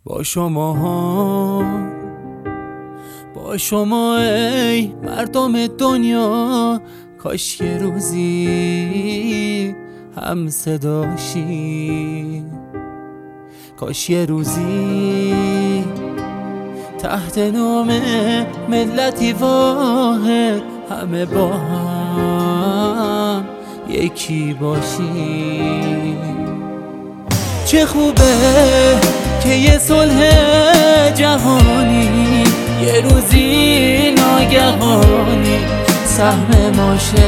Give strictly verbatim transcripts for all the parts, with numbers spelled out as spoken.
با شما با شما ای مردم دنیا، کاش یه روزی هم صداشی، کاش یه روزی تحت نام ملتی واحد همه با هم یکی باشی. چه خوبه که یه صلح جهانی یه روزی ناگهانی سهم ماشه،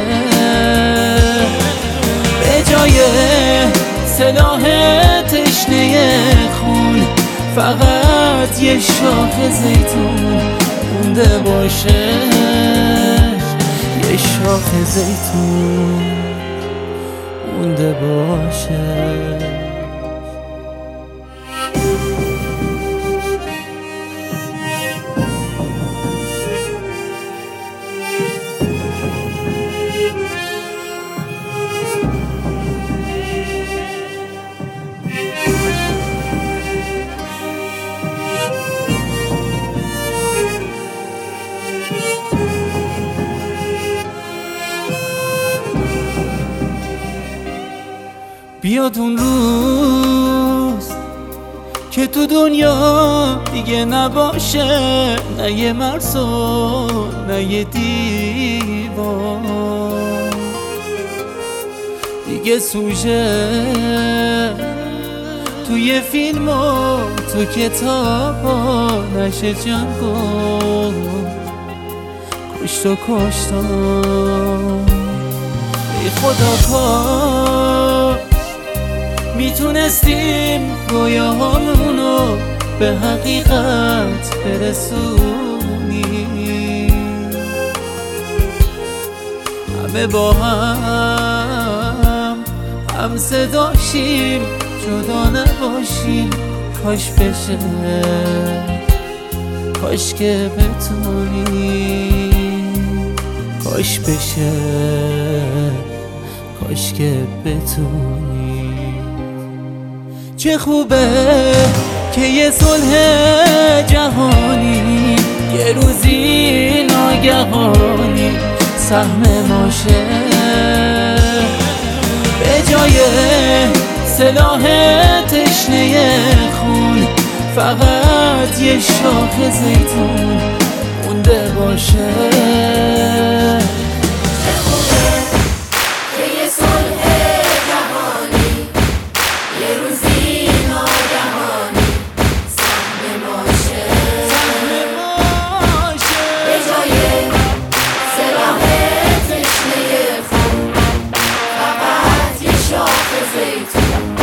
به جای سلاح تشنه خون فقط یه شاخ زیتون مونده باشه، یه شاخ زیتون مونده باشه. بیاد اون روز که تو دنیا دیگه نباشه نه یه مرز و نه یه دیوار، دیگه سوژه توی فیلم و تو کتاب نشه جنگ و کشت و کشتن. ای خدا کار میتونستیم رویاهامونو به حقیقت برسونیم، همه با هم هم صداشیم جدا نباشیم، کاش بشه کاش که بتونیم، کاش بشه کاش که بتونیم. چه خوبه که یه صلح جهانی یه روزی ناگهانی سهم ماشه، به جای سلاح تشنه خون فقط یه شاخ زیتون مونده باشه. زیتون